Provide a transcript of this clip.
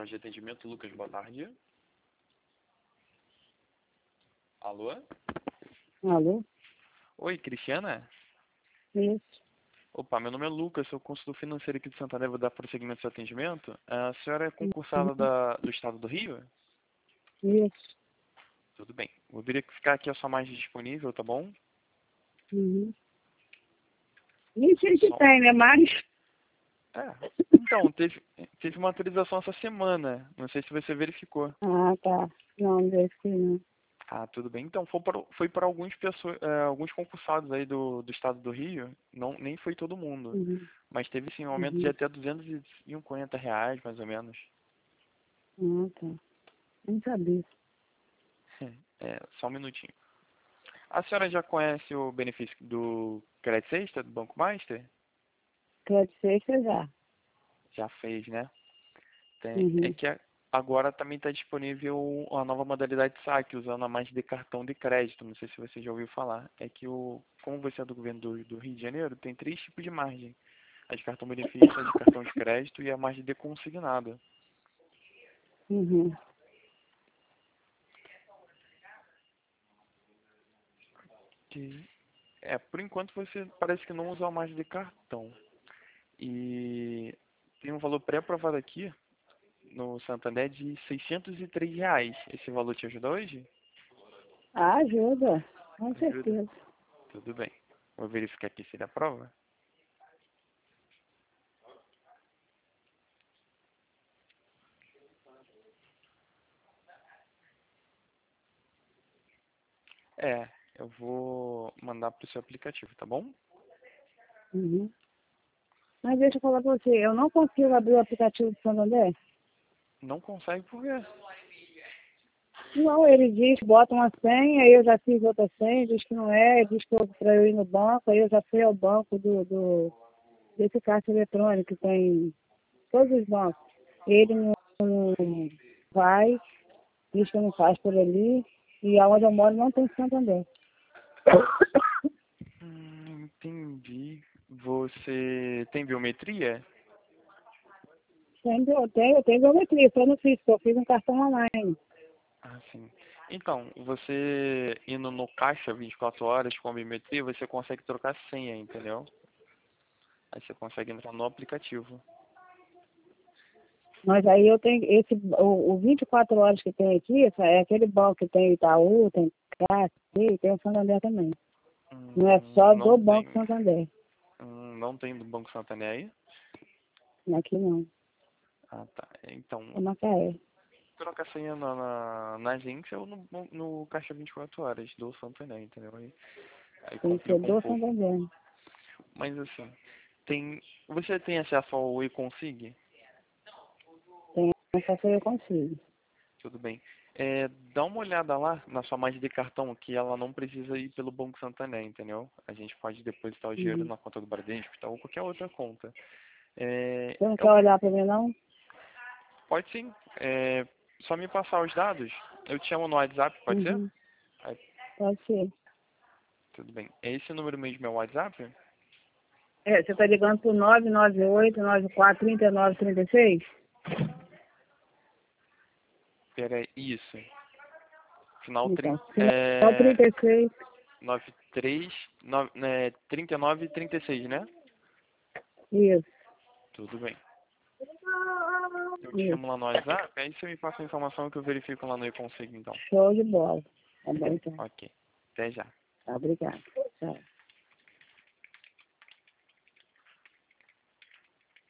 Central de Atendimento, Lucas, boa tarde. Alô? Alô? Oi, Cristiana? Isso. Opa, meu nome é Lucas, sou consultor financeiro aqui de Santander, vou dar prosseguimento ao seu atendimento. A senhora é concursada do Estado do Rio? Isso. Tudo bem. Vou verificar aqui a sua margem disponível, tá bom? Uhum. Nem sei se Só... tem, né? Mas. Então, teve uma atualização essa semana. Não sei se você verificou. Ah, tá. Não deve ser, não. Ah, tudo bem. Então, foi para alguns concursados aí do Estado do Rio, não, nem foi todo mundo. Uhum. Mas teve sim um aumento de Uhum. até R$ 240, mais ou menos. Ah, tá. Não sabia. Só um minutinho. A senhora já conhece o benefício do Crédito Sexta, do Banco Master? Crédito sexta já. Já fez, né? É Uhum. que agora também está disponível a nova modalidade de saque, usando a mais de cartão de crédito. Não sei se você já ouviu falar. É que, como você é do governo do Rio de Janeiro, tem 3 tipos de margem. A de cartão benefício, a de cartão de crédito e a margem de consignado. Uhum. Que, por enquanto você parece que não usa a margem de cartão. E tem um valor pré-aprovado aqui no Santander de R$ 603. Esse valor te ajuda hoje? Ah, ajuda. Com Ajuda. certeza. Tudo bem. Vou verificar aqui se ele aprova. Eu vou mandar para o seu aplicativo, tá bom? Uhum. Mas deixa eu falar pra você, eu não consigo abrir o aplicativo do Santander. Não consegue por quê? Não, ele diz, bota uma senha, aí eu já fiz outra senha, diz que não é, diz que para eu ir no banco, aí eu já fui ao banco desse caixa eletrônico que tem todos os bancos. Ele não vai, diz que não faz por ali, e aonde eu moro não tem Santander. Entendi. Você tem biometria? Eu tenho biometria, só não fiz, porque eu fiz um cartão online. Ah, sim. Então, você indo no caixa 24 horas com a biometria, você consegue trocar senha, entendeu? Aí você consegue entrar no aplicativo. Mas aí eu tenho o 24 horas que tem aqui, é aquele banco que tem Itaú, tem Caixa, e tem o Santander também. Não é só Não do Banco tem. Santander. Não tem do Banco Santander aí? Aqui não. Ah, tá. Então, É Macaé. troca a senha na agência ou no caixa 24 horas do Santander, entendeu? Aí Tem que ser complica um do pouco. Santander. Mas assim, você tem acesso ao eConsig? Tem essa que eu consigo. Tudo bem. Dá uma olhada lá na sua margem de cartão, que ela não precisa ir pelo Banco Santander, entendeu? A gente pode depositar o dinheiro Uhum. na conta do Bradesco ou qualquer outra conta. Você não quer olhar para mim, não? Pode sim. Só me passar os dados. Eu te chamo no WhatsApp, pode ser? Uhum. Aí, Pode ser. tudo bem. É esse número mesmo, é o WhatsApp? Você está ligando para o 998-94-39-36? Pera, isso. Final Então, 30, final 36. 93, 39 e 36, né? Isso. Tudo bem. Eu te chamo Isso. lá no WhatsApp, aí você me passa a informação que eu verifico lá no e-consigo, então. Show de bola. Tá bom, então. Ok. Até já. Tá, obrigada. Tchau.